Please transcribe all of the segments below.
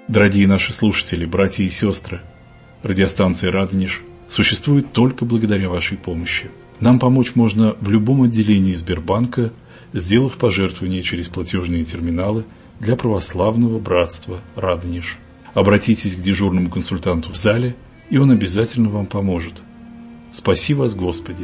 Дорогие наши слушатели, братья и сестры, радиостанция «Радонеж» существует только благодаря вашей помощи. Нам помочь можно в любом отделении Сбербанка, сделав пожертвование через платежные терминалы для православного братства «Радонеж». Обратитесь к дежурному консультанту в зале, и он обязательно вам поможет. Спаси вас, Господи!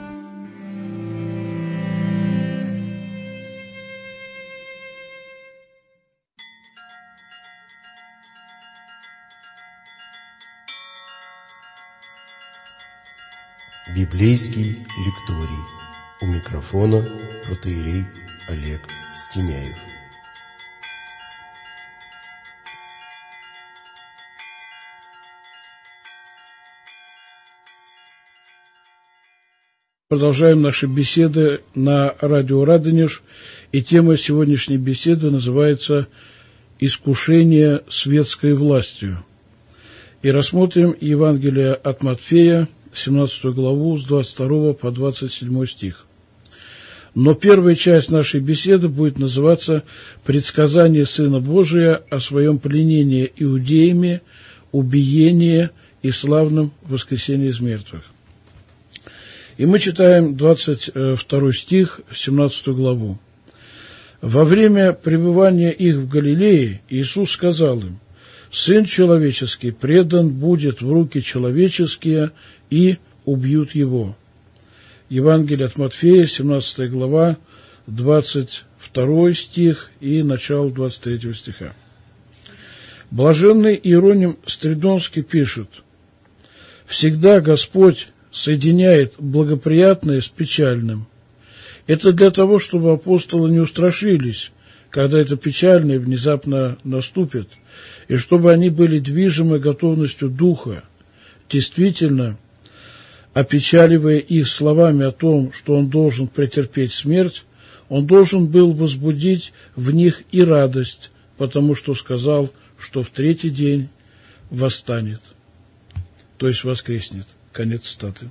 Библейский лекторий. У микрофона протоиерей Олег Стеняев. Продолжаем наши беседы на радио «Радонеж», и тема сегодняшней беседы называется «Искушение светской властью». И рассмотрим Евангелие от Матфея, 17 главу, с 22 по 27 стих. Но первая часть нашей беседы будет называться «Предсказание Сына Божия о своем пленении иудеями, убиении и славном воскресении из мертвых». И мы читаем 22 стих, 17 главу. «Во время пребывания их в Галилее Иисус сказал им: Сын человеческий предан будет в руки человеческие, и убьют его». Евангелие от Матфея, 17 глава, 22 стих и начало 23 стиха. Блаженный Иероним Стридонский пишет: «Всегда Господь соединяет благоприятное с печальным. Это для того, чтобы апостолы не устрашились, когда это печальное внезапно наступит, и чтобы они были движимы готовностью духа, действительно опечаливая их словами о том, что он должен претерпеть смерть, он должен был возбудить в них и радость, потому что сказал, что в третий день восстанет, то есть воскреснет». Конец цитаты.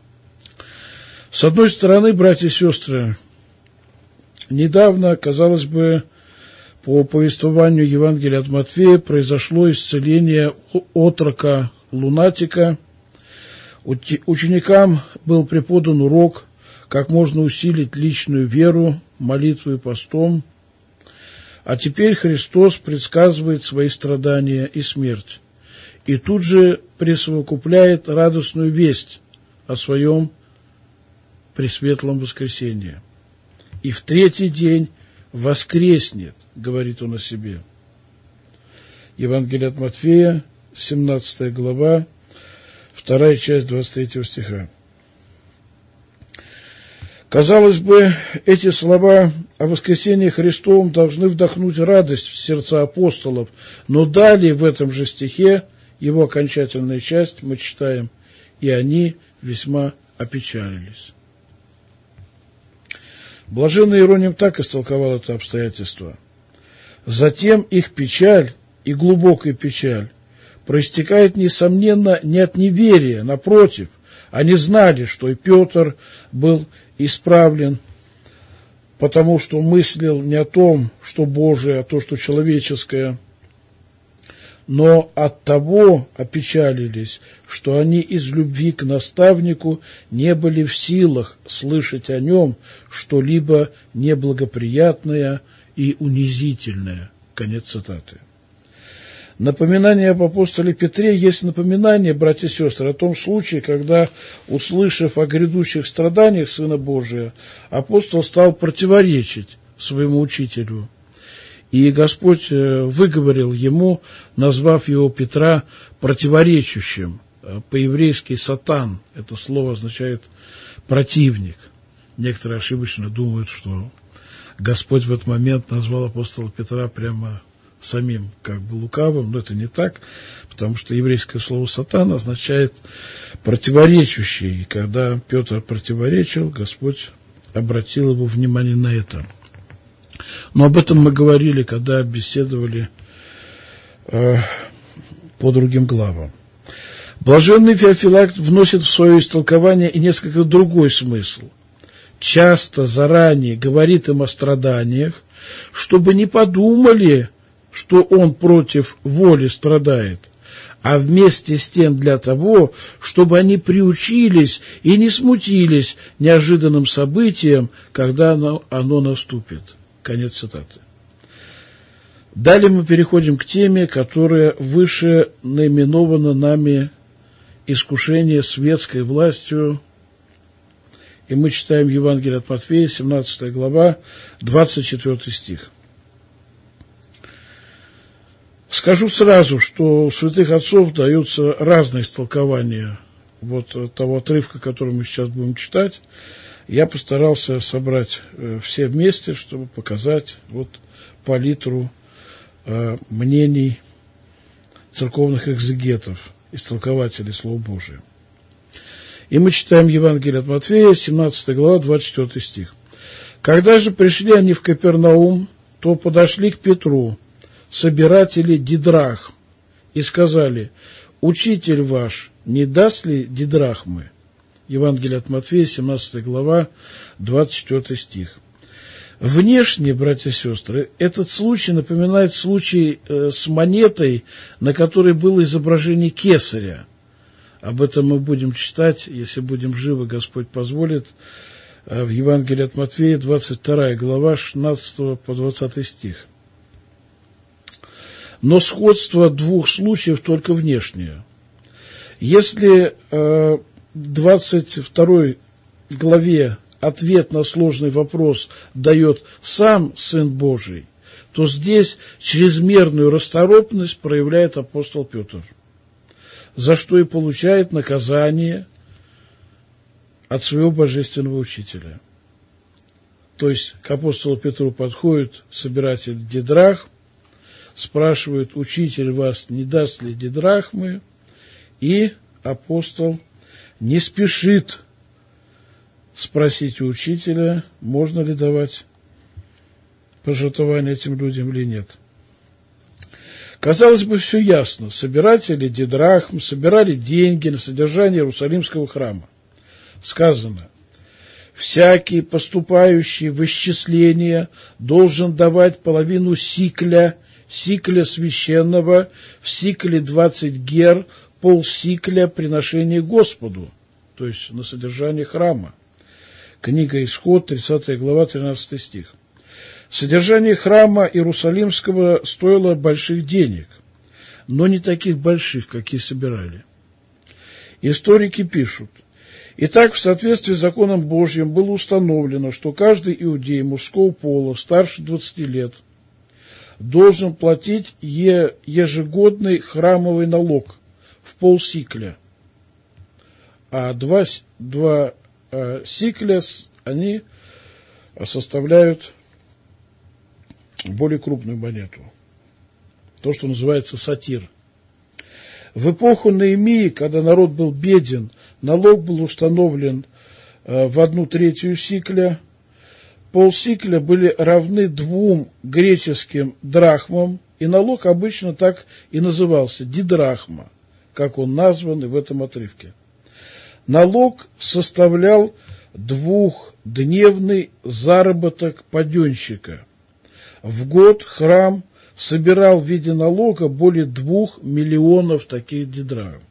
С одной стороны, братья и сестры, недавно, казалось бы, по повествованию Евангелия от Матфея произошло исцеление отрока-лунатика. Ученикам был преподан урок, как можно усилить личную веру, молитвой и постом. А теперь Христос предсказывает свои страдания и смерть. И тут же присовокупляет радостную весть о своем пресветлом воскресении. «И в третий день воскреснет», говорит он о себе. Евангелие от Матфея, 17 глава, 2 часть 23 стиха. Казалось бы, эти слова о воскресении Христовом должны вдохнуть радость в сердца апостолов, но далее в этом же стихе, его окончательная часть, мы читаем: «И они весьма опечалились». Блаженный Иероним так истолковал это обстоятельство: «Затем их печаль, и глубокая печаль, проистекает, несомненно, не от неверия, напротив, они знали, что и Петр был исправлен, потому что мыслил не о том, что Божие, а то, что человеческое, но от того опечалились, что они из любви к наставнику не были в силах слышать о нем что-либо неблагоприятное и унизительное». Конец цитаты. Напоминание об апостоле Петре есть напоминание, братья и сестры, о том случае, когда, услышав о грядущих страданиях Сына Божия, апостол стал противоречить своему учителю. И Господь выговорил ему, назвав его Петра противоречащим. По-еврейски «сатан» – это слово означает «противник». Некоторые ошибочно думают, что Господь в этот момент назвал апостола Петра прямо самим как бы лукавым, но это не так, потому что еврейское слово «сатан» означает «противоречащий». И когда Петр противоречил, Господь обратил его внимание на это. Но об этом мы говорили, когда беседовали по другим главам. Блаженный Феофилакт вносит в свое истолкование и несколько другой смысл. Часто заранее говорит им о страданиях, чтобы не подумали что он против воли страдает, а вместе с тем для того, чтобы они приучились и не смутились неожиданным событием, когда оно наступит. Конец цитаты. Далее мы переходим к теме, которая выше наименована нами «Искушение светской властью». И мы читаем Евангелие от Матфея, 17 глава, 24 стих. Скажу сразу, что у святых отцов даются разные истолкования того отрывка, который мы сейчас будем читать. Я постарался собрать все вместе, чтобы показать палитру мнений церковных экзегетов, истолкователей Слова Божия. И мы читаем Евангелие от Матфея, 17 глава, 24 стих. «Когда же пришли они в Капернаум, то подошли к Петру собиратели дидрахм и сказали: Учитель ваш не даст ли дидрахмы?» Евангелие от Матфея, 17 глава, 24 стих. Внешне, братья и сестры, этот случай напоминает случай с монетой, на которой было изображение кесаря. Об этом мы будем читать, если будем живы, Господь позволит, в Евангелии от Матфея, 22 глава, 16 по 20 стих. Но сходство двух случаев только внешнее. Если в 22 главе ответ на сложный вопрос дает сам Сын Божий, то здесь чрезмерную расторопность проявляет апостол Петр, за что и получает наказание от своего божественного учителя. То есть к апостолу Петру подходит собиратель дидрахм, спрашивает: учитель вас не даст ли дидрахмы? И апостол не спешит спросить у учителя, можно ли давать пожертвования этим людям или нет. Казалось бы, все ясно. Собиратели дидрахм собирали деньги на содержание Иерусалимского храма. Сказано: всякий, поступающий в исчисление, должен давать половину сикля священного, в сикле 20 гер, полсикля приношения Господу, то есть на содержание храма. Книга Исход, 30 глава, 13 стих. Содержание храма Иерусалимского стоило больших денег, но не таких больших, какие собирали. Историки пишут: итак, в соответствии с законом Божьим было установлено, что каждый иудей мужского пола старше 20 лет должен платить ежегодный храмовый налог в полсикля, а два сикля они составляют более крупную монету, то, что называется сатир. В эпоху Неемии, когда народ был беден, налог был установлен в 1/3 сикля. Полсикля были равны 2 греческим драхмам, и налог обычно так и назывался – дидрахма, как он назван и в этом отрывке. Налог составлял 2-дневный заработок паденщика. В год храм собирал в виде налога более 2 миллионов таких дидрахм.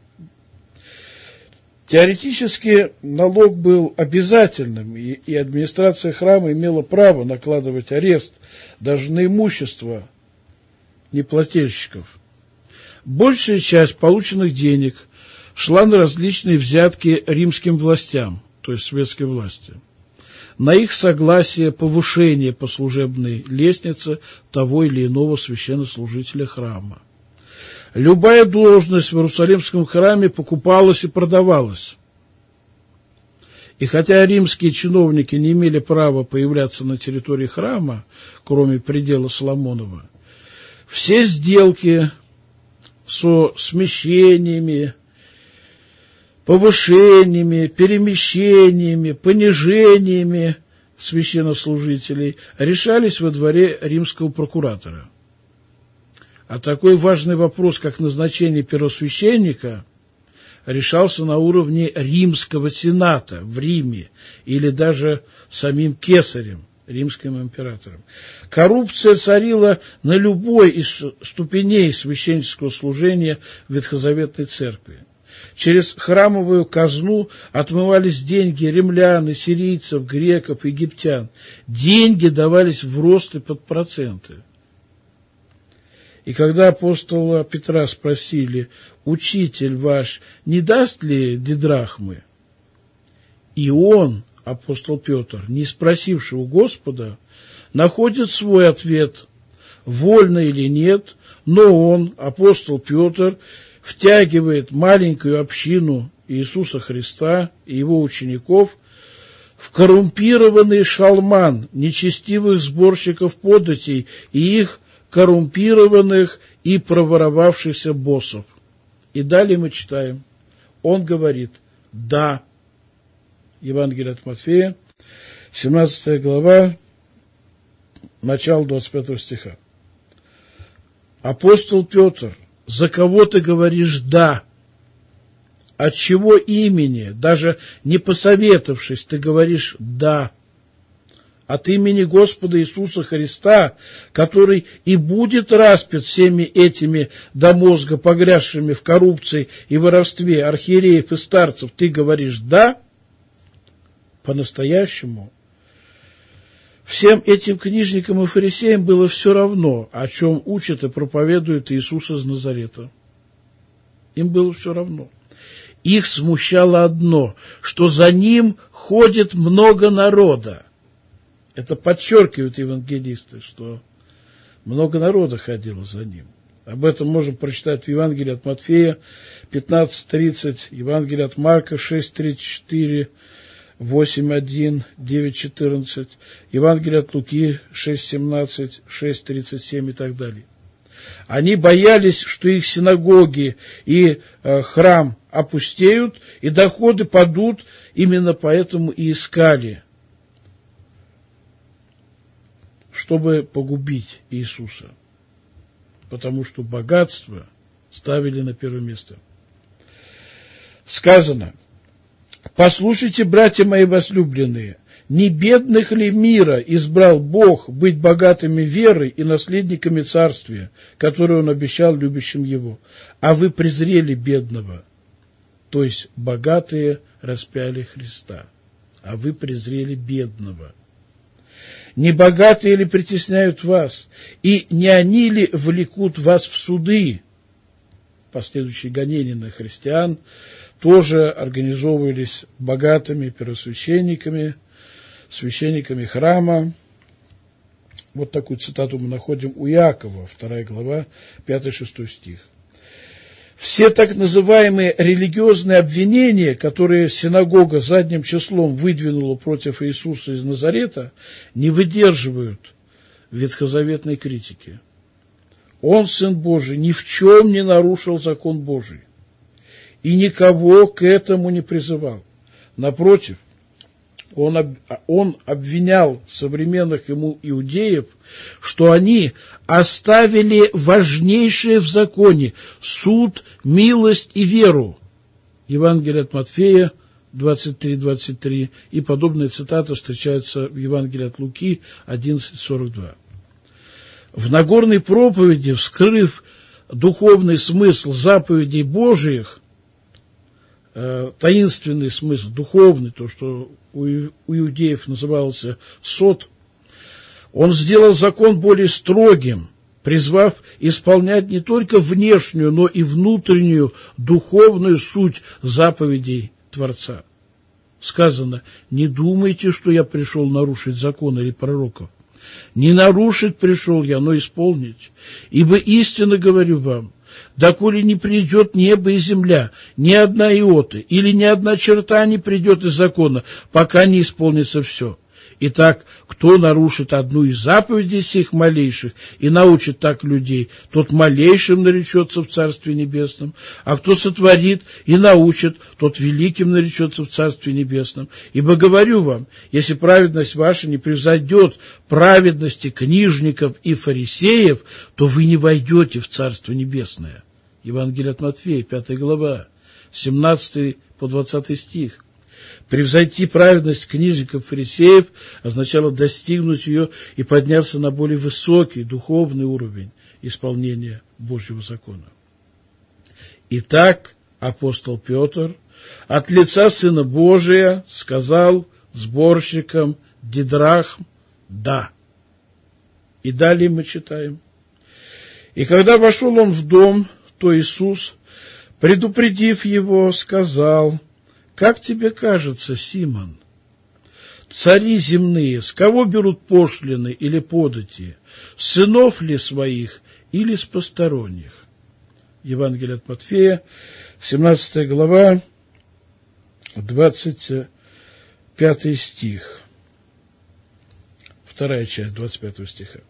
Теоретически налог был обязательным, и администрация храма имела право накладывать арест даже на имущество неплательщиков. Большая часть полученных денег шла на различные взятки римским властям, то есть светской власти, на их согласие повышение по служебной лестнице того или иного священнослужителя храма. Любая должность в Иерусалимском храме покупалась и продавалась. И хотя римские чиновники не имели права появляться на территории храма, кроме предела Соломонова, все сделки со смещениями, повышениями, перемещениями, понижениями священнослужителей решались во дворе римского прокуратора. А такой важный вопрос, как назначение первосвященника, решался на уровне римского сената в Риме или даже самим кесарем римским императором. Коррупция царила на любой из ступеней священнического служения в Ветхозаветной церкви. Через храмовую казну отмывались деньги римлян, сирийцев, греков, египтян. Деньги давались в рост и под проценты. И когда апостола Петра спросили: «Учитель ваш не даст ли дидрахмы?» И он, апостол Петр, не спросивший у Господа, находит свой ответ, вольно или нет, но он, апостол Петр, втягивает маленькую общину Иисуса Христа и его учеников в коррумпированный шалман нечестивых сборщиков податей и их коррумпированных и проворовавшихся боссов. И далее мы читаем. Он говорит: «Да». Евангелие от Матфея, 17 глава, начало 25 стиха. Апостол Петр, за кого ты говоришь «да»? От чего имени, даже не посоветовавшись, ты говоришь «да»? От имени Господа Иисуса Христа, который и будет распят всеми этими до мозга погрязшими в коррупции и воровстве архиереев и старцев, ты говоришь «да»? По-настоящему всем этим книжникам и фарисеям было все равно, о чем учит и проповедует Иисус из Назарета. Им было все равно. Их смущало одно, что за ним ходит много народа. Это подчеркивают евангелисты, что много народа ходило за ним. Об этом можем прочитать в Евангелии от Матфея 15:30, Евангелие от Марка 6:34, 8:1, 9:14, Евангелие от Луки 6:17, 6:37 и так далее. Они боялись, что их синагоги и храм опустеют, и доходы падут, именно поэтому и искали, чтобы погубить Иисуса, потому что богатство ставили на первое место. Сказано: «Послушайте, братья мои возлюбленные, не бедных ли мира избрал Бог быть богатыми верой и наследниками царствия, которое Он обещал любящим Его? А вы презрели бедного». То есть богатые распяли Христа, а вы презрели бедного. «Не богатые ли притесняют вас, и не они ли влекут вас в суды?» Последующие гонения на христиан тоже организовывались богатыми первосвященниками, священниками храма. Вот такую цитату мы находим у Иакова, 2 глава, 5-6 стих. Все так называемые религиозные обвинения, которые синагога задним числом выдвинула против Иисуса из Назарета, не выдерживают ветхозаветной критики. Он, Сын Божий, ни в чем не нарушил закон Божий и никого к этому не призывал. Напротив, он обвинял современных ему иудеев, что они оставили важнейшее в законе – суд, милость и веру. Евангелие от Матфея 23:23 и подобные цитаты встречаются в Евангелии от Луки 11:42. В Нагорной проповеди, вскрыв духовный смысл заповедей Божиих, таинственный смысл, духовный, то, что у иудеев назывался сот, он сделал закон более строгим, призвав исполнять не только внешнюю, но и внутреннюю духовную суть заповедей Творца. Сказано: «Не думайте, что я пришел нарушить закон или пророков. Не нарушить пришел я, но исполнить. Ибо истинно говорю вам, доколе не придет небо и земля, ни одна иота или ни одна черта не придет из закона, пока не исполнится все. Итак, кто нарушит одну из заповедей сих малейших и научит так людей, тот малейшим наречется в Царстве Небесном, а кто сотворит и научит, тот великим наречется в Царстве Небесном. Ибо говорю вам, если праведность ваша не превзойдет праведности книжников и фарисеев, то вы не войдете в Царство Небесное». Евангелие от Матфея, 5 глава, 17 по 20 стих. Превзойти праведность книжников и фарисеев означало достигнуть ее и подняться на более высокий духовный уровень исполнения Божьего закона. Итак, апостол Петр от лица Сына Божия сказал сборщикам дидрахм «да». И далее мы читаем. И когда вошел он в дом, то Иисус, предупредив его, сказал: «Как тебе кажется, Симон, цари земные, с кого берут пошлины или подати, с сынов ли своих или с посторонних?» Евангелие от Матфея, 17 глава, 25 стих. Вторая часть 25 стиха.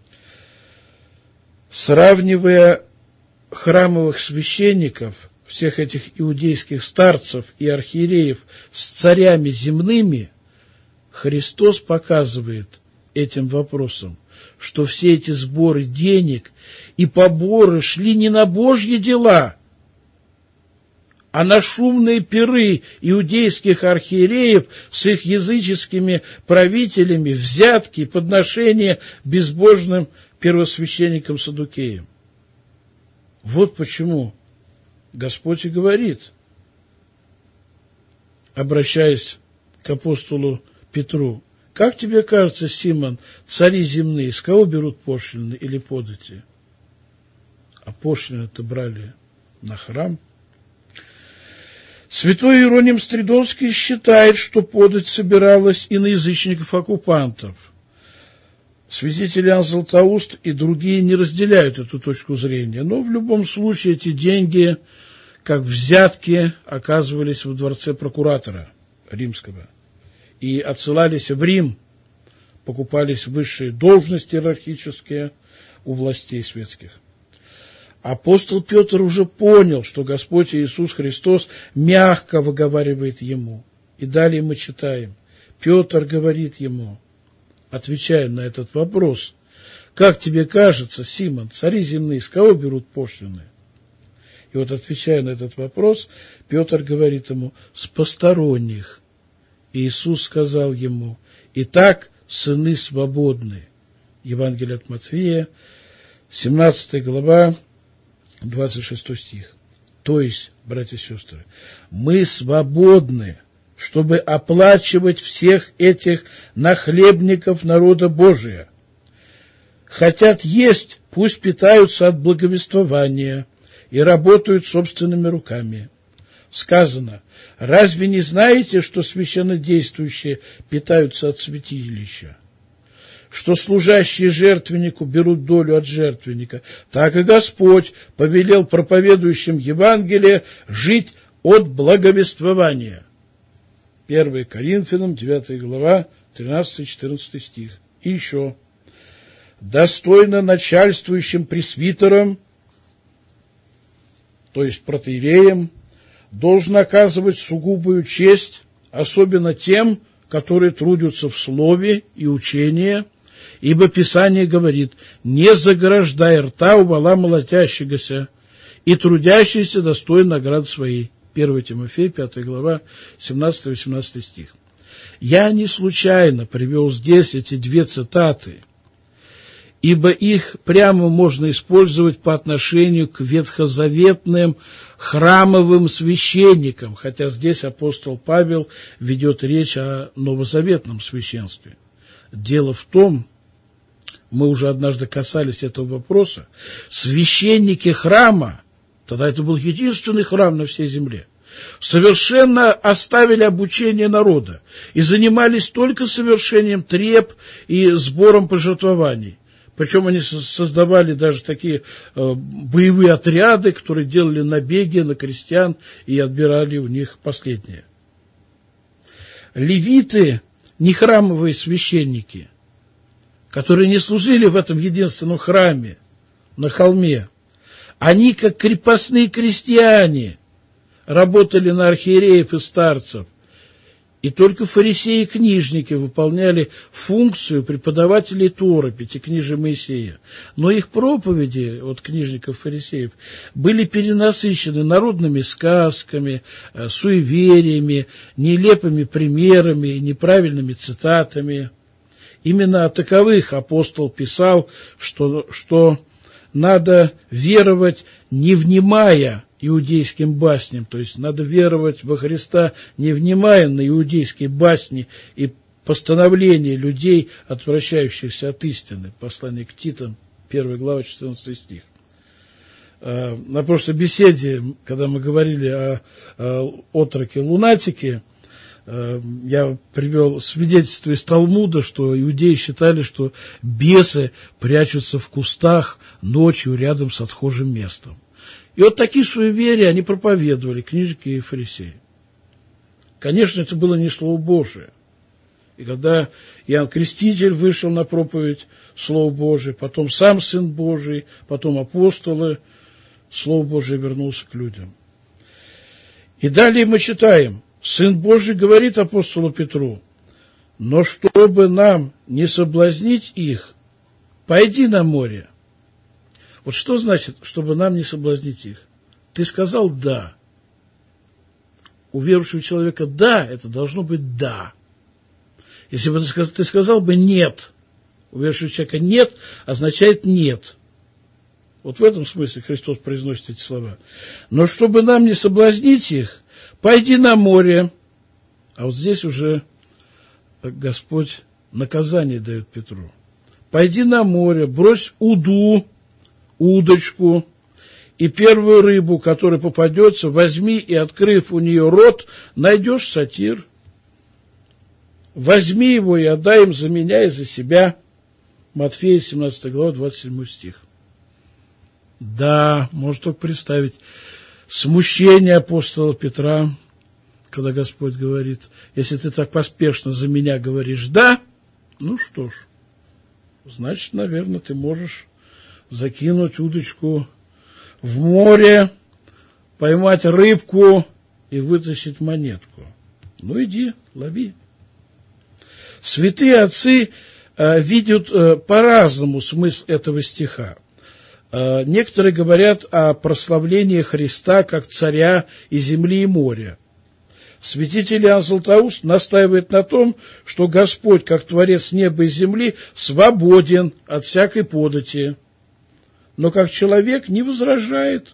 Сравнивая храмовых священников, всех этих иудейских старцев и архиереев с царями земными, Христос показывает этим вопросом, что все эти сборы денег и поборы шли не на Божьи дела, а на шумные пиры иудейских архиереев с их языческими правителями, взятки и подношения безбожным первосвященникам-саддукеям. Вот почему Господь и говорит, обращаясь к апостолу Петру: «Как тебе кажется, Симон, цари земные, с кого берут пошлины или подати?» А пошлины-то брали на храм. Святой Иероним Стридонский считает, что подать собиралась и на язычников-оккупантов. Святитель Иоанн Златоуст и другие не разделяют эту точку зрения, но в любом случае эти деньги, как взятки, оказывались в дворце прокуратора римского и отсылались в Рим, покупались высшие должности иерархические у властей светских. Апостол Петр уже понял, что Господь Иисус Христос мягко выговаривает ему. И далее мы читаем. Петр говорит ему, отвечая на этот вопрос: «Как тебе кажется, Симон, цари земные, с кого берут пошлины?» И вот, отвечая на этот вопрос, Петр говорит ему: «С посторонних». И Иисус сказал ему: «Итак, сыны свободны». Евангелие от Матфея, 17 глава, 26 стих. То есть, братья и сестры, мы свободны, чтобы оплачивать всех этих нахлебников народа Божия. Хотят есть, пусть питаются от благовествования и работают собственными руками. Сказано: разве не знаете, что священнодействующие питаются от святилища? Что служащие жертвеннику берут долю от жертвенника, так и Господь повелел проповедующим Евангелие жить от благовествования. 1 Коринфянам, 9 глава, 13-14 стих. И еще. Достойно начальствующим пресвитерам, то есть протоиереям, должен оказывать сугубую честь, особенно тем, которые трудятся в слове и учении, ибо Писание говорит: «Не заграждай рта у вола молотящегося, и трудящийся достоин наград своей». 1 Тимофея, 5 глава, 17-18 стих. Я не случайно привел здесь эти две цитаты, ибо их прямо можно использовать по отношению к ветхозаветным храмовым священникам, хотя здесь апостол Павел ведет речь о новозаветном священстве. Дело в том, мы уже однажды касались этого вопроса, священники храма, тогда это был единственный храм на всей земле, совершенно оставили обучение народа и занимались только совершением треб и сбором пожертвований. Причем они создавали даже такие боевые отряды, которые делали набеги на крестьян и отбирали у них последнее. Левиты, не храмовые священники, которые не служили в этом единственном храме на холме, они, как крепостные крестьяне, работали на архиереев и старцев И только фарисеи и книжники выполняли функцию преподавателей Торы, пятикнижия Моисея. Но их проповеди от книжников фарисеев были перенасыщены народными сказками, суевериями, нелепыми примерами, неправильными цитатами. Именно о таковых апостол писал, что надо веровать, не внимая иудейским басням, то есть надо веровать во Христа, не внимая на иудейские басни и постановления людей, отвращающихся от истины. Послание к Титам, 1 глава, 14 стих. На прошлой беседе, когда мы говорили о отроке-лунатике, я привел свидетельство из Талмуда, что иудеи считали, что бесы прячутся в кустах ночью рядом с отхожим местом. И вот такие суеверия они проповедовали, книжники и фарисеи. Конечно, это было не Слово Божие. И когда Иоанн Креститель вышел на проповедь Слова Божия, потом сам Сын Божий, потом апостолы, Слово Божие вернулся к людям. И далее мы читаем. Сын Божий говорит апостолу Петру: «Но чтобы нам не соблазнить их, пойди на море». Вот что значит, чтобы нам не соблазнить их? Ты сказал «да». У верующего человека «да» – это должно быть «да». Если бы ты сказал бы «нет», у верующего человека «нет» означает «нет». Вот в этом смысле Христос произносит эти слова. «Но чтобы нам не соблазнить их, пойди на море». А вот здесь уже Господь наказание дает Петру. «Пойди на море, брось удочку, и первую рыбу, которая попадется, возьми и, открыв у нее рот, найдешь сатир. Возьми его и отдай им за меня и за себя». Матфея, 17 глава, 27 стих. Да, можно только представить смущение апостола Петра, когда Господь говорит: если ты так поспешно за меня говоришь «да», ну что ж, значит, наверное, ты можешь закинуть удочку в море, поймать рыбку и вытащить монетку. Ну, иди, лови. Святые отцы видят по-разному смысл этого стиха. Некоторые говорят о прославлении Христа как царя и земли, и моря. Святитель Иоанн Златоуст настаивает на том, что Господь, как Творец неба и земли, свободен от всякой подати, но как человек не возражает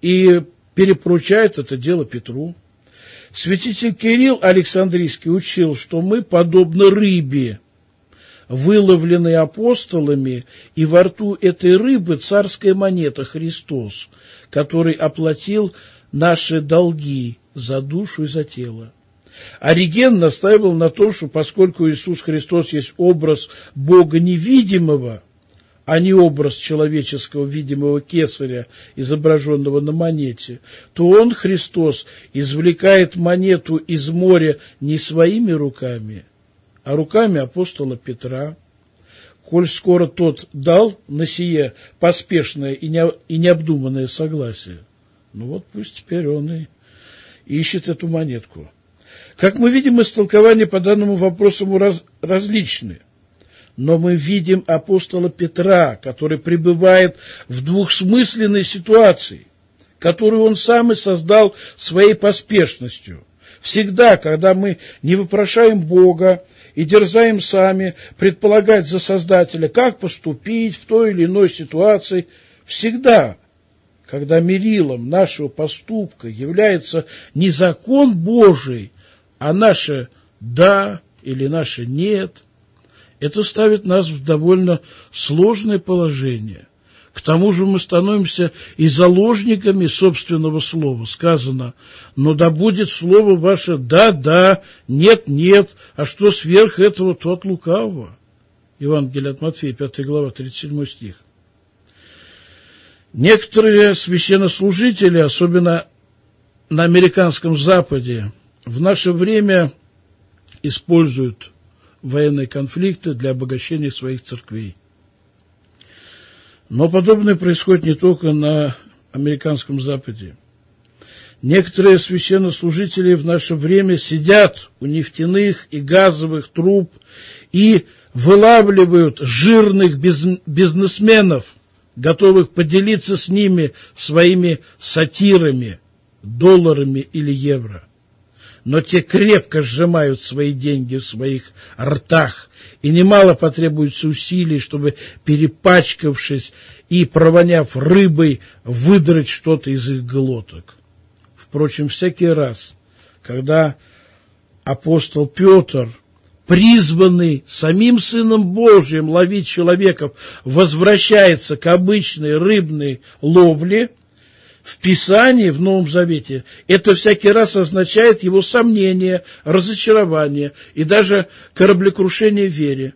и перепоручает это дело Петру. Святитель Кирилл Александрийский учил, что мы подобны рыбе, выловленной апостолами, и во рту этой рыбы царская монета Христос, который оплатил наши долги за душу и за тело. Ориген настаивал на том, что поскольку Иисус Христос есть образ Бога невидимого, а не образ человеческого видимого кесаря, изображенного на монете, то он, Христос, извлекает монету из моря не своими руками, а руками апостола Петра. Коль скоро тот дал на сие поспешное и необдуманное согласие, ну вот пусть теперь он и ищет эту монетку. Как мы видим, истолкования по данному вопросу различны. Но мы видим апостола Петра, который пребывает в двухсмысленной ситуации, которую он сам и создал своей поспешностью. Всегда, когда мы не вопрошаем Бога и дерзаем сами предполагать за Создателя, как поступить в той или иной ситуации, всегда, когда мерилом нашего поступка является не закон Божий, а наше «да» или наше «нет», это ставит нас в довольно сложное положение. К тому же мы становимся и заложниками собственного слова. Сказано: «Но да будет слово ваше да, нет, нет, а что сверх этого, то от лукавого». Евангелие от Матфея, 5 глава, 37 стих. Некоторые священнослужители, особенно на американском Западе, в наше время используют военные конфликты для обогащения своих церквей. Но подобное происходит не только на американском Западе. Некоторые священнослужители в наше время сидят у нефтяных и газовых труб и вылавливают жирных бизнесменов, готовых поделиться с ними своими сатирами, долларами или евро. Но те крепко сжимают свои деньги в своих ртах, и немало потребуется усилий, чтобы, перепачкавшись и провоняв рыбой, выдрать что-то из их глоток. Впрочем, всякий раз, когда апостол Петр, призванный самим Сыном Божьим ловить человеков, возвращается к обычной рыбной ловле, в Писании, в Новом Завете, это всякий раз означает его сомнение, разочарование и даже кораблекрушение в вере.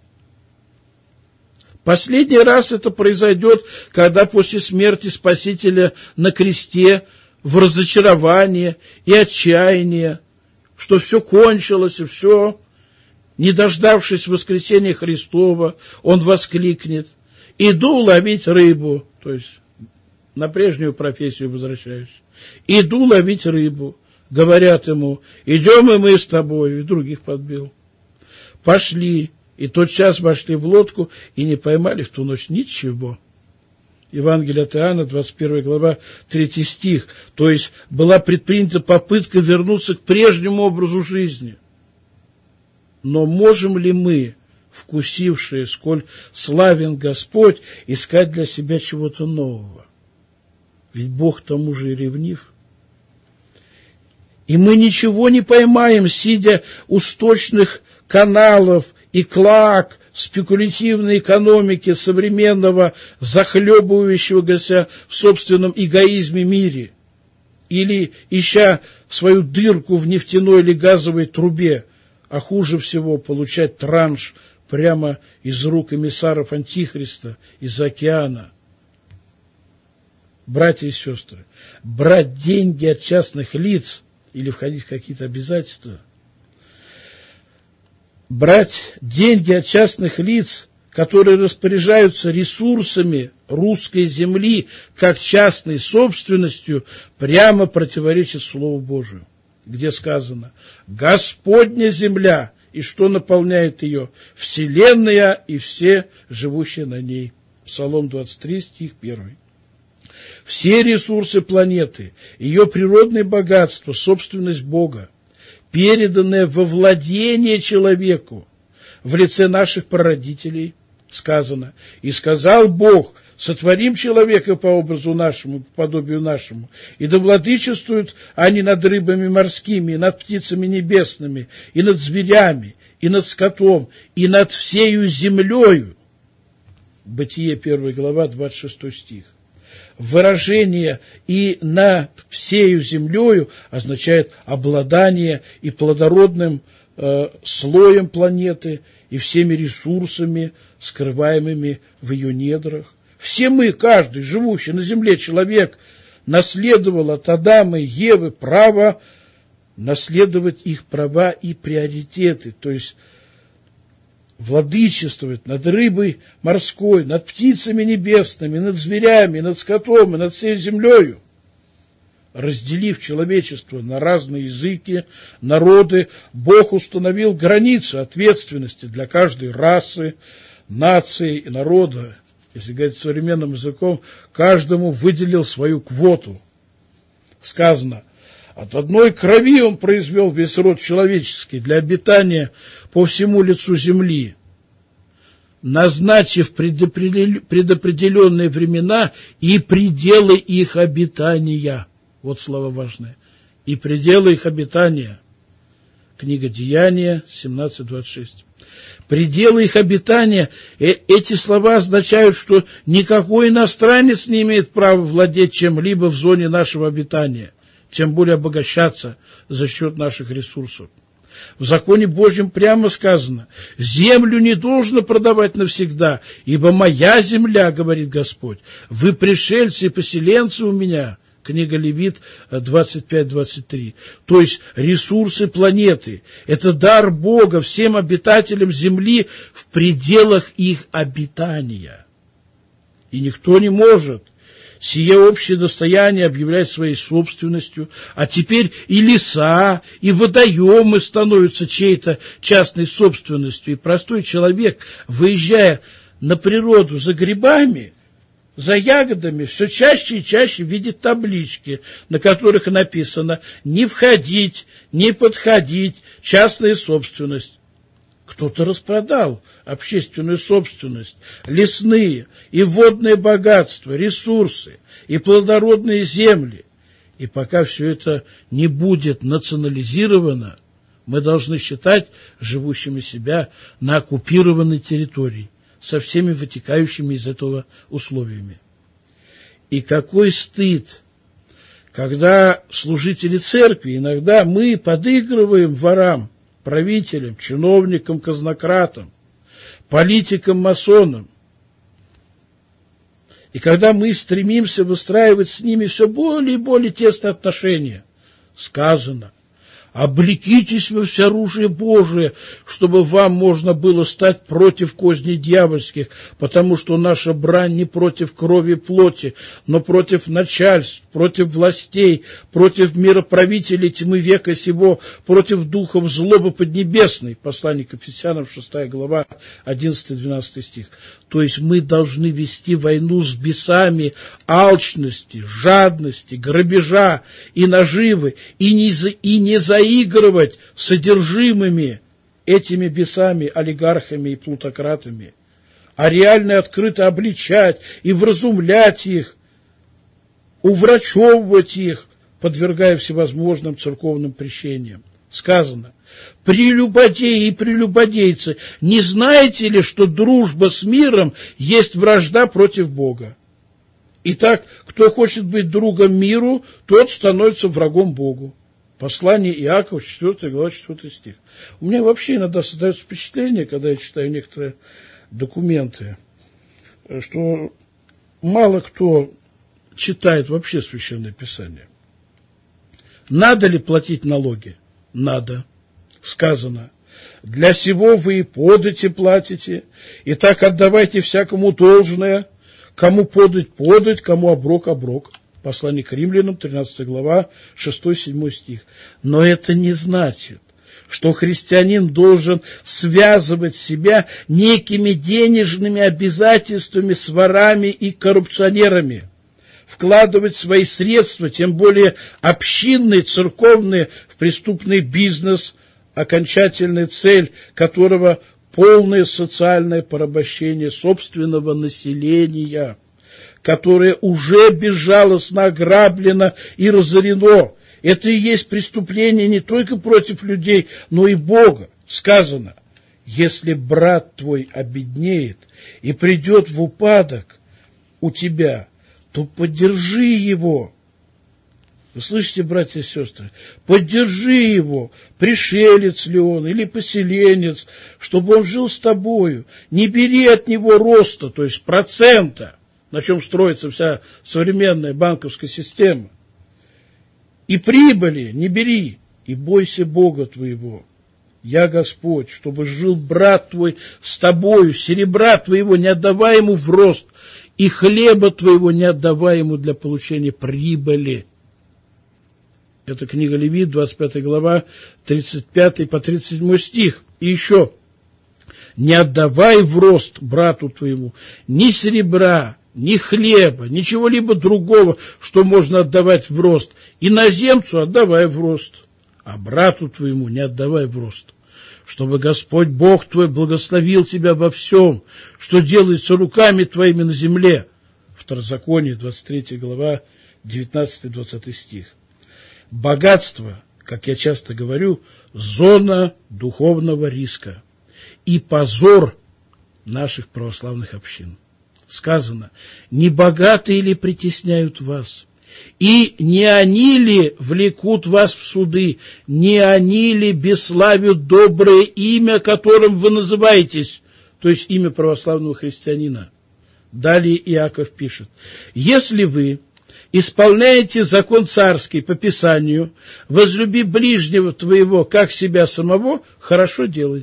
Последний раз это произойдет, когда после смерти Спасителя на кресте в разочарование и отчаяние, что все кончилось и все, не дождавшись воскресения Христова, он воскликнет: «Иду ловить рыбу», то есть на прежнюю профессию возвращаюсь. «Иду ловить рыбу». Говорят ему: «Идем и мы с тобой», и других подбил. Пошли, и тотчас вошли в лодку, и не поймали в ту ночь ничего. Евангелие от Иоанна, 21 глава, 3 стих. То есть была предпринята попытка вернуться к прежнему образу жизни. Но можем ли мы, вкусившие, сколь славен Господь, искать для себя чего-то нового? Ведь Бог к тому же и ревнив. И мы ничего не поймаем, сидя у сточных каналов и клоак спекулятивной экономики современного, захлебывающегося в собственном эгоизме мире, или ища свою дырку в нефтяной или газовой трубе, а хуже всего получать транш прямо из рук эмиссаров Антихриста из океана. Братья и сестры, брать деньги от частных лиц или входить в какие-то обязательства, брать деньги от частных лиц, которые распоряжаются ресурсами русской земли как частной собственностью, прямо противоречит Слову Божию, где сказано: «Господня земля, и что наполняет ее? Вселенная и все живущие на ней». Псалом 23, стих 1. Все ресурсы планеты, ее природные богатства, собственность Бога, переданная во владение человеку в лице наших прародителей, сказано: «И сказал Бог: сотворим человека по образу нашему, по подобию нашему, и да владычествуют они над рыбами морскими, и над птицами небесными, и над зверями, и над скотом, и над всею землею». Бытие 1 глава, 26 стих. Выражение «и над всею землею» означает обладание и плодородным слоем планеты, и всеми ресурсами, скрываемыми в ее недрах. Все мы, каждый живущий на земле человек, наследовал от Адама и Евы право наследовать их права и приоритеты, то есть владычествовать над рыбой морской, над птицами небесными, над зверями, над скотом и над всей землею. Разделив человечество на разные языки, народы, Бог установил границы ответственности для каждой расы, нации и народа. Если говорить современным языком, каждому выделил свою квоту. Сказано: от одной крови он произвел весь род человеческий для обитания по всему лицу земли, назначив предопределенные времена и пределы их обитания. Вот слова важные. И пределы их обитания. Книга Деяния, 17:26. Пределы их обитания, эти слова означают, что никакой иностранец не имеет права владеть чем-либо в зоне нашего обитания, тем более обогащаться за счет наших ресурсов. В законе Божьем прямо сказано: землю не должно продавать навсегда, ибо моя земля, говорит Господь, вы пришельцы и поселенцы у меня. Книга Левит 25-23. То есть ресурсы планеты – это дар Бога всем обитателям земли в пределах их обитания. И никто не может сие общее достояние объявлять своей собственностью, а теперь и леса, и водоемы становятся чьей-то частной собственностью, и простой человек, выезжая на природу за грибами, за ягодами, все чаще и чаще видит таблички, на которых написано «не входить, не подходить, частная собственность». Кто-то распродал общественную собственность, лесные и водные богатства, ресурсы и плодородные земли. И пока все это не будет национализировано, мы должны считать живущими себя на оккупированной территории, со всеми вытекающими из этого условиями. И какой стыд, когда служители церкви, иногда мы подыгрываем ворам, правителям, чиновникам, казнократам, политикам, масонам. И когда мы стремимся выстраивать с ними все более и более тесные отношения, сказано: облекитесь во всеоружие Божие, чтобы вам можно было стать против козней дьявольских, потому что наша брань не против крови и плоти, но против начальств, против властей, против мироправителей тьмы века сего, против духов злобы поднебесной. Послание к Ефесянам, 6 глава, 11-12 стих. То есть мы должны вести войну с бесами алчности, жадности, грабежа и наживы, и не заигрывать с содержимыми этими бесами, олигархами и плутократами, а реально и открыто обличать и вразумлять их, уврачевывать их, подвергая всевозможным церковным прещениям. Сказано: прелюбодеи и прелюбодейцы, не знаете ли, что дружба с миром есть вражда против Бога? Итак, кто хочет быть другом миру, тот становится врагом Богу. Послание Иакова, 4 глава, 4 стих. У меня вообще иногда создается впечатление, когда я читаю некоторые документы, что мало кто читает вообще Священное Писание. Надо ли платить налоги? Надо. Сказано: для сего вы и подати платите, и так отдавайте всякому должное, кому подать, подать, кому оброк, оброк. Послание к Римлянам, 13 глава, 6-7 стих. Но это не значит, что христианин должен связывать себя некими денежными обязательствами с ворами и коррупционерами, вкладывать свои средства, тем более общинные, церковные, в преступный бизнес, окончательная цель которого полное социальное порабощение собственного населения, которое уже безжалостно ограблено и разорено. Это и есть преступление не только против людей, но и Бога. Сказано: если брат твой обеднеет и придет в упадок у тебя, то поддержи его. Вы слышите, братья и сестры? Поддержи его, пришелец ли он или поселенец, чтобы он жил с тобою. Не бери от него роста, то есть процента, на чем строится вся современная банковская система. И прибыли не бери, и бойся Бога твоего. Я Господь, чтобы жил брат твой с тобою, серебра твоего не отдавай ему в рост, и хлеба твоего не отдавай ему для получения прибыли. Это книга Левит, 25 глава, 35 по 37 стих. И еще: не отдавай в рост брату твоему ни серебра, ни хлеба, ничего-либо другого, что можно отдавать в рост. Иноземцу отдавай в рост, а брату твоему не отдавай в рост. Чтобы Господь Бог твой благословил тебя во всем, что делается руками твоими на земле. Второзаконие, 23 глава, 19-20 стих. Богатство, как я часто говорю, зона духовного риска и позор наших православных общин. Сказано: не богатые ли притесняют вас, и не они ли влекут вас в суды, не они ли бесславят доброе имя, которым вы называетесь, то есть имя православного христианина. Далее Иаков пишет: если вы исполняете закон царский по Писанию, возлюби ближнего твоего, как себя самого, хорошо делаете.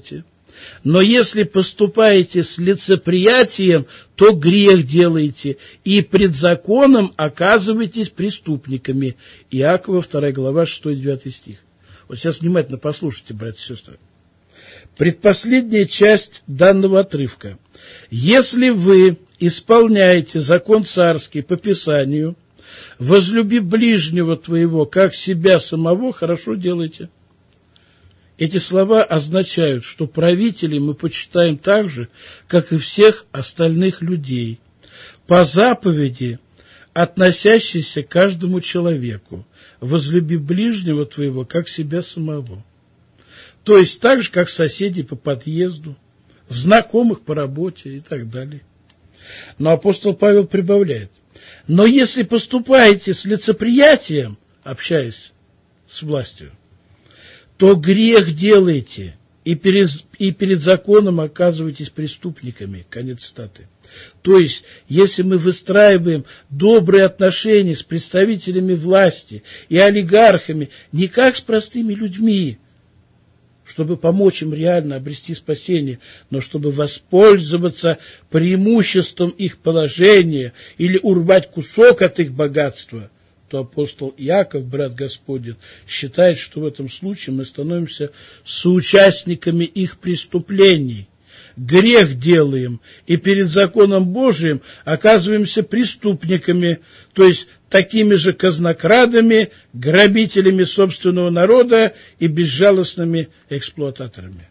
Но если поступаете с лицеприятием, то грех делаете, и пред законом оказываетесь преступниками. Иакова, 2 глава, 6-9 стих. Вот сейчас внимательно послушайте, братья и сестры. Предпоследняя часть данного отрывка. Если вы исполняете закон царский по Писанию, возлюби ближнего твоего, как себя самого, хорошо делаете. Эти слова означают, что правителей мы почитаем так же, как и всех остальных людей, по заповеди, относящейся к каждому человеку. Возлюби ближнего твоего, как себя самого. То есть так же, как соседей по подъезду, знакомых по работе и так далее. Но апостол Павел прибавляет. Но если поступаете с лицеприятием, общаясь с властью, то грех делаете, и перед законом оказываетесь преступниками. Конец цитаты. То есть, если мы выстраиваем добрые отношения с представителями власти и олигархами, не как с простыми людьми, чтобы помочь им реально обрести спасение, но чтобы воспользоваться преимуществом их положения или урвать кусок от их богатства, то апостол Иаков, брат Господень, считает, что в этом случае мы становимся соучастниками их преступлений. Грех делаем, и перед законом Божиим оказываемся преступниками, то есть такими же казнокрадами, грабителями собственного народа и безжалостными эксплуататорами.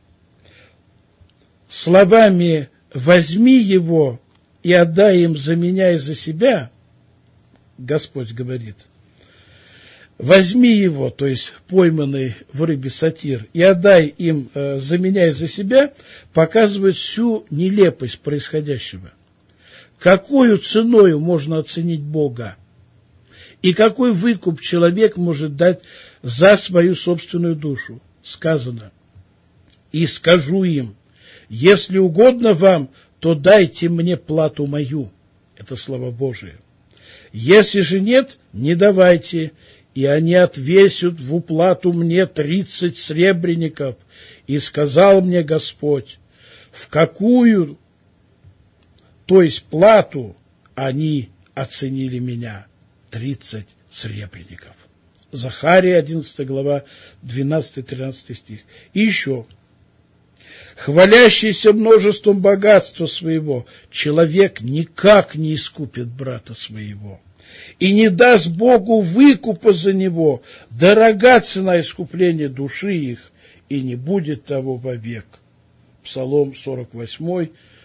Словами «возьми его и отдай им за меня и за себя», Господь говорит, возьми его, то есть пойманный в рыбе сатир, и отдай им за меня и за себя, показывает всю нелепость происходящего. Какою ценою можно оценить Бога? И какой выкуп человек может дать за свою собственную душу? Сказано, и скажу им, если угодно вам, то дайте мне плату мою. Это слова Божие. Если же нет, не давайте, и они отвесят в уплату мне 30 сребреников. И сказал мне Господь, в какую, то есть плату, они оценили меня. 30 сребреников. Захария, 11 глава, 12-13 стих. И еще. Хвалящийся множеством богатства своего, человек никак не искупит брата своего и не даст Богу выкупа за него, дорога цена искупления души их, и не будет того вовек. Псалом 48,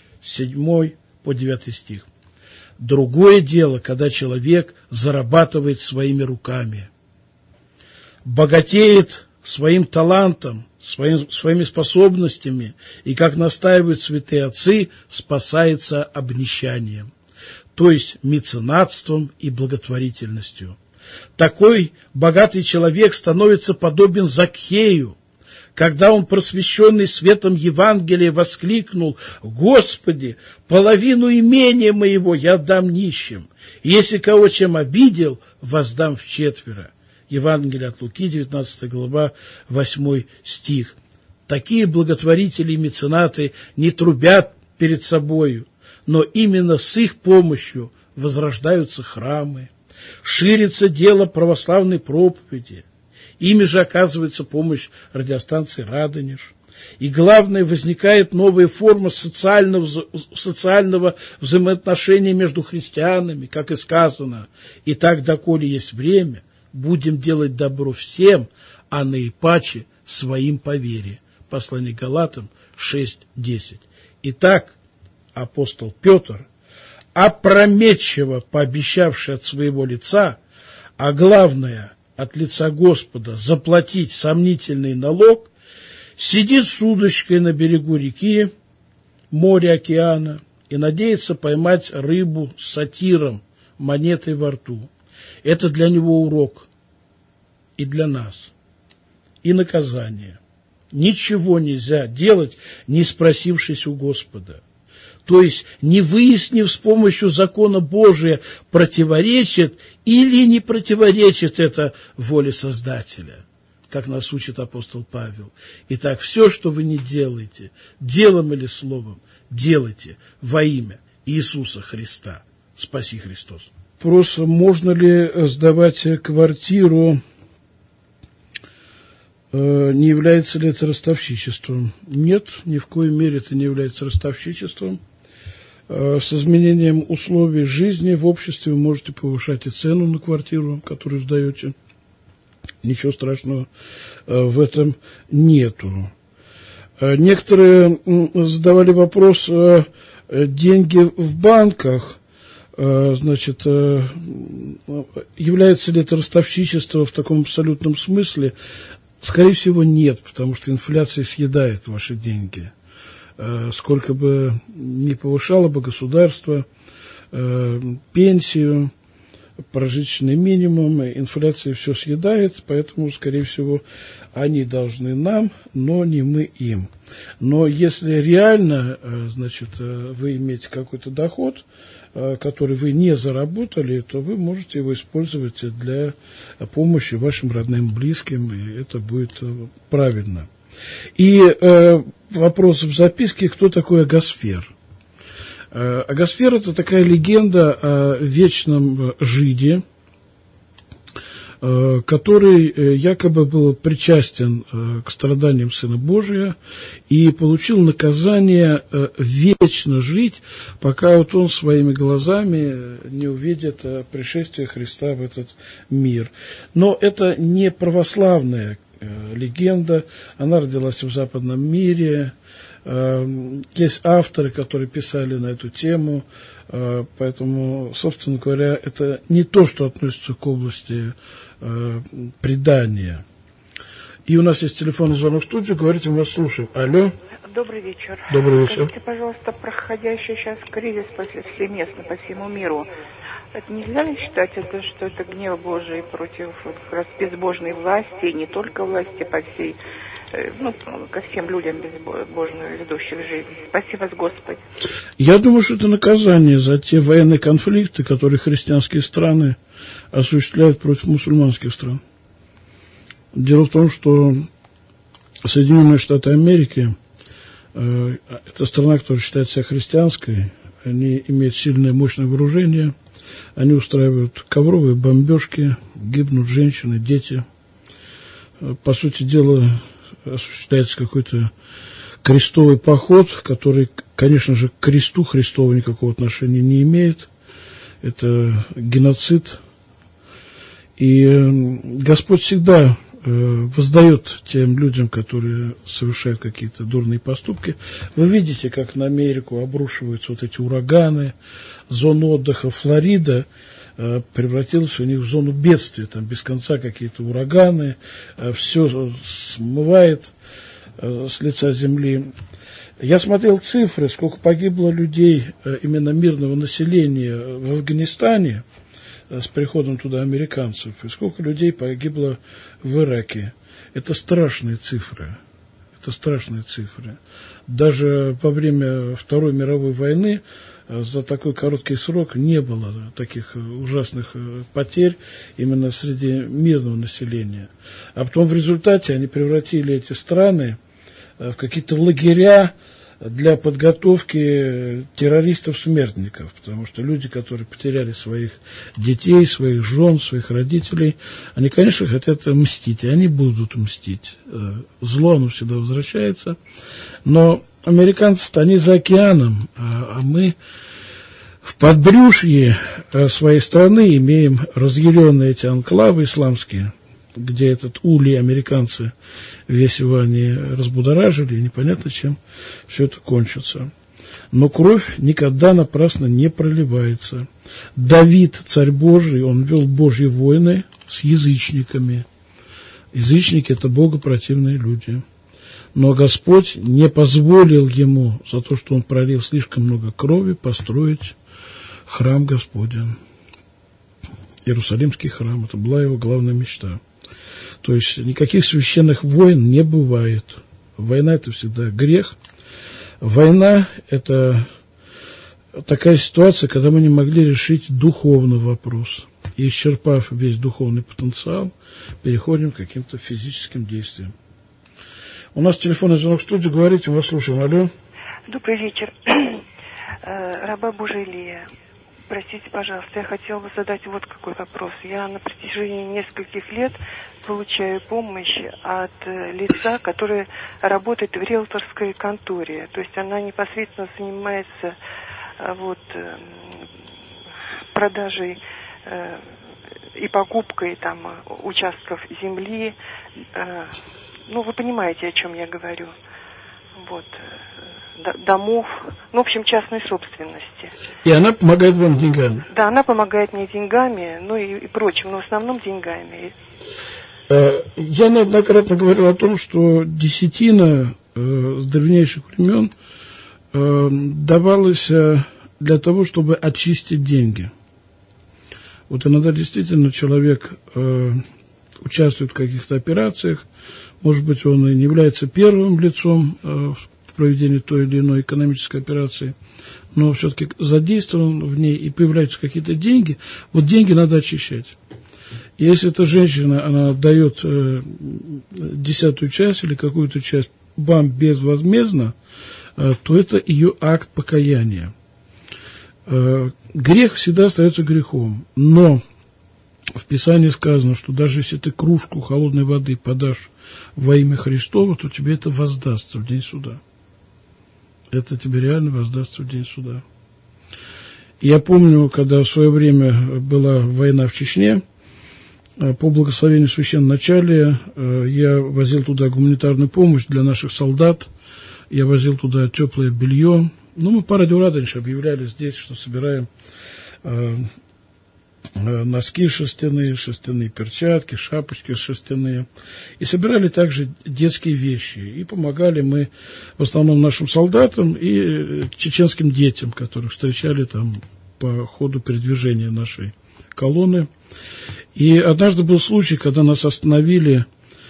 7-9 стих. Другое дело, когда человек зарабатывает своими руками, богатеет своим талантом, своими способностями, и, как настаивают святые отцы, спасается обнищанием, то есть меценатством и благотворительностью. Такой богатый человек становится подобен Закхею, когда он, просвещенный светом Евангелия, воскликнул: «Господи, половину имения моего я дам нищим, и если кого чем обидел, воздам вчетверо». Евангелие от Луки, 19 глава, 8 стих. Такие благотворители и меценаты не трубят перед собою, но именно с их помощью возрождаются храмы, ширится дело православной проповеди. Ими же оказывается помощь радиостанции «Радонеж». И главное, возникает новая форма социального взаимоотношения между христианами, как и сказано. «Итак, доколе есть время, будем делать добро всем, а наипаче своим по вере». Послание Галатам 6:10. Итак, апостол Петр, опрометчиво пообещавший от своего лица, а главное, от лица Господа, заплатить сомнительный налог, сидит с удочкой на берегу реки, моря, океана, и надеется поймать рыбу с сатиром, монетой во рту. Это для него урок и для нас, и наказание. Ничего нельзя делать, не спросившись у Господа. То есть, не выяснив с помощью закона Божия, противоречит или не противоречит это воле Создателя. как нас учит апостол Павел. Итак, все, что вы не делаете, делом или словом, делайте во имя Иисуса Христа. Спаси Христос. Вопрос, можно ли сдавать квартиру, не является ли это ростовщичеством? Нет, ни в коей мере это не является ростовщичеством. С изменением условий жизни в обществе вы можете повышать и цену на квартиру, которую сдаете. Ничего страшного в этом нету. Некоторые задавали вопрос, деньги в банках, значит, является ли это ростовщичество в таком абсолютном смысле? Скорее всего, нет, потому что инфляция съедает ваши деньги. Сколько бы ни повышало бы государство пенсию, прожиточный минимум, инфляция все съедает, поэтому, скорее всего, они должны нам, но не мы им. Но если реально, значит, вы имеете какой-то доход, который вы не заработали, то вы можете его использовать для помощи вашим родным, близким, и это будет правильно. И вопрос в записке, кто такой Агасфер? Агасфер – это такая легенда о вечном жиде, который якобы был причастен к страданиям Сына Божия и получил наказание вечно жить, пока вот он своими глазами не увидит пришествие Христа в этот мир. Но это не православная легенда, она родилась в западном мире. Есть авторы, которые писали на эту тему, поэтому, собственно говоря, это не то, что относится к области предания. И у нас есть телефонный звонок в студию, говорите, мы вас слушаем. Алло. Добрый вечер. Добрый вечер. Скажите, пожалуйста, проходящий сейчас кризис повсеместно по всему миру, это нельзя ли считать, что это гнев Божий против как раз безбожной власти, и не только власти, по всей, ко всем людям безбожно ведущих жизнь? Спаси вас, Господи. Я думаю, что это наказание за те военные конфликты, которые христианские страны осуществляют против мусульманских стран. Дело в том, что Соединенные Штаты Америки это страна, которая считает себя христианской, они имеют сильное, мощное вооружение, они устраивают ковровые бомбежки, гибнут женщины, дети. По сути дела, осуществляется какой-то крестовый поход, который, конечно же, к кресту Христову никакого отношения не имеет. Это геноцид. И Господь всегда воздает тем людям, которые совершают какие-то дурные поступки. Вы видите, как на Америку обрушиваются вот эти ураганы, зона отдыха Флорида превратилась у них в зону бедствия, там без конца какие-то ураганы, все смывает с лица земли. Я смотрел цифры, сколько погибло людей, именно мирного населения в Афганистане с приходом туда американцев, и сколько людей погибло в Ираке. Это страшные цифры. Это страшные цифры. Даже во время Второй мировой войны за такой короткий срок не было таких ужасных потерь именно среди мирного населения. А потом в результате они превратили эти страны в какие-то лагеря для подготовки террористов-смертников, потому что люди, которые потеряли своих детей, своих жен, своих родителей, они, конечно, хотят мстить, и они будут мстить. Зло, оно всегда возвращается, но американцы-то, они за океаном, а мы в подбрюшье своей страны имеем разъяренные эти анклавы исламские, где этот улей американцы весь его они разбудоражили, и непонятно, чем все это кончится. Но кровь никогда напрасно не проливается. Давид, царь Божий, он вел Божьи войны с язычниками. Язычники – это богопротивные люди. Но Господь не позволил ему за то, что он пролил слишком много крови, построить храм Господень. Иерусалимский храм – это была его главная мечта. То есть никаких священных войн не бывает. Война – это всегда грех. Война – это такая ситуация, когда мы не могли решить духовный вопрос. И исчерпав весь духовный потенциал, переходим к каким-то физическим действиям. У нас телефонный звонок в студию. Говорите, мы вас слушаем. Алло. Добрый вечер. Раба Божия Илия. Простите, пожалуйста, я хотела бы задать вот какой вопрос. Я на протяжении нескольких лет получаю помощь от лица, которое работает в риэлторской конторе. То есть она непосредственно занимается продажей и покупкой там участков земли. Вы понимаете, о чем я говорю. Домов, в общем, частной собственности. И она помогает вам деньгами? Да, она помогает мне деньгами, и прочим, но в основном деньгами. Я неоднократно говорил о том, что десятина с древнейших времен давалась для того, чтобы очистить деньги. Иногда действительно человек участвует в каких-то операциях, может быть, он и не является первым лицом в проведении той или иной экономической операции, но все-таки задействован в ней и появляются какие-то деньги, деньги надо очищать. И если эта женщина, она дает 10-ую часть или какую-то часть вам безвозмездно, то это ее акт покаяния. Грех всегда остается грехом, но в Писании сказано, что даже если ты кружку холодной воды подашь во имя Христово, то тебе это воздастся в день суда. Это тебе реально воздастся в день суда. Я помню, когда в свое время была война в Чечне, по благословению священноначалия я возил туда гуманитарную помощь для наших солдат, я возил туда теплое белье. Мы по радио Радонеж объявляли здесь, что собираем носки шерстяные перчатки, шапочки шерстяные. И собирали также детские вещи. И помогали мы в основном нашим солдатам и чеченским детям, которых встречали там по ходу передвижения нашей колонны. И однажды был случай, когда нас остановили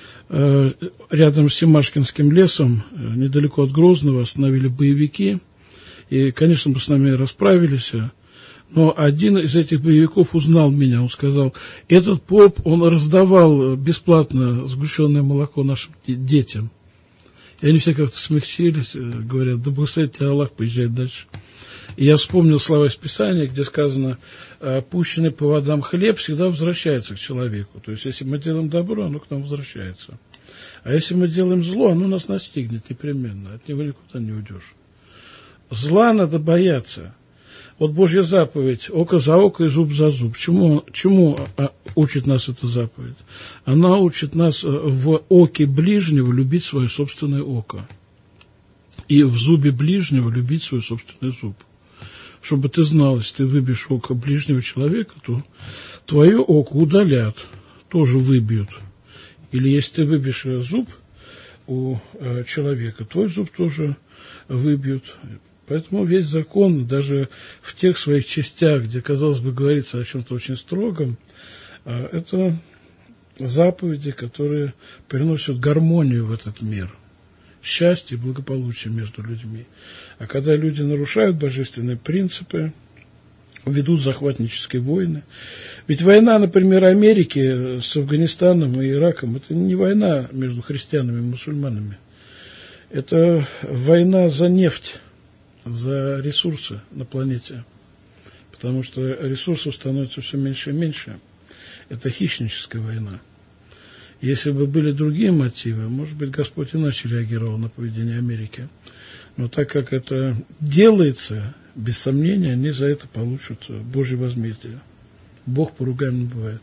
рядом с Семашкинским лесом, недалеко от Грозного, остановили боевики. И, конечно, мы с нами расправились. Но один из этих боевиков узнал меня, он сказал, этот поп, он раздавал бесплатно сгущенное молоко нашим детям. И они все как-то смягчились, говорят, да благословит тебя Аллах, поезжай дальше. И я вспомнил слова из Писания, где сказано, пущенный по водам хлеб всегда возвращается к человеку. То есть, если мы делаем добро, оно к нам возвращается. А если мы делаем зло, оно нас настигнет непременно, от него никуда не уйдешь. Зла надо бояться. Божья заповедь, око за око и зуб за зуб. Чему учит нас эта заповедь? Она учит нас в оке ближнего любить свое собственное око. И в зубе ближнего любить свой собственный зуб. Чтобы ты знал, если ты выбьешь око ближнего человека, то твое око удалят, тоже выбьют. Или если ты выбьешь зуб у человека, твой зуб тоже выбьют. Поэтому весь закон, даже в тех своих частях, где, казалось бы, говорится о чем-то очень строгом, это заповеди, которые приносят гармонию в этот мир, счастье и благополучие между людьми. А когда люди нарушают божественные принципы, ведут захватнические войны. Ведь война, например, Америки с Афганистаном и Ираком, это не война между христианами и мусульманами. Это война за нефть, за ресурсы на планете, потому что ресурсов становится все меньше и меньше. Это хищническая война. Если бы были другие мотивы, может быть, Господь иначе реагировал на поведение Америки. Но так как это делается, без сомнения, они за это получат Божье возмездие. Бог поругаем не бывает.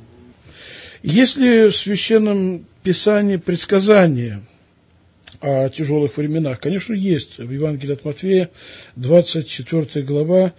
Есть ли в Священном Писании предсказания о тяжелых временах? Конечно, есть. В Евангелии от Матфея, 24 глава,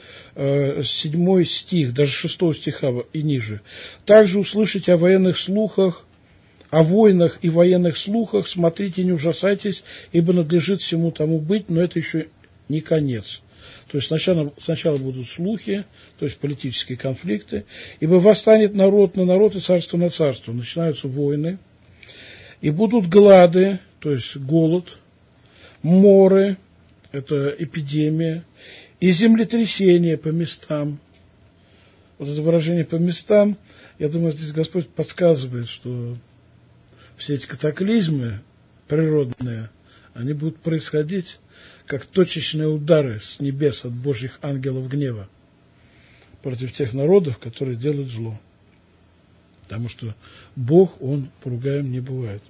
7 стих, даже 6 стиха и ниже. «Также услышите о военных слухах, о войнах и военных слухах, смотрите, не ужасайтесь, ибо надлежит всему тому быть, но это еще не конец». То есть сначала будут слухи, то есть политические конфликты, ибо восстанет народ на народ и царство на царство. Начинаются войны, и будут глады, то есть голод, моры, это эпидемия, и землетрясения по местам. Вот это выражение «по местам», я думаю, здесь Господь подсказывает, что все эти катаклизмы природные, они будут происходить как точечные удары с небес от Божьих ангелов гнева против тех народов, которые делают зло. Потому что Бог, Он поругаем не бывает.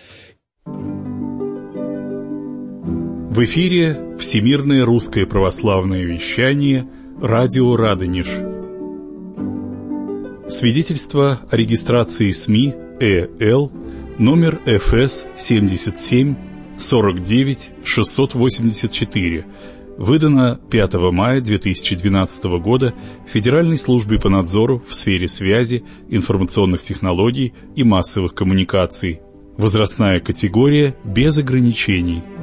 В эфире Всемирное русское православное вещание «Радио Радонеж». Свидетельство о регистрации СМИ ЭЛ номер ФС 77 49 684, выдано 5 мая 2012 года Федеральной службой по надзору в сфере связи, информационных технологий и массовых коммуникаций. Возрастная категория без ограничений.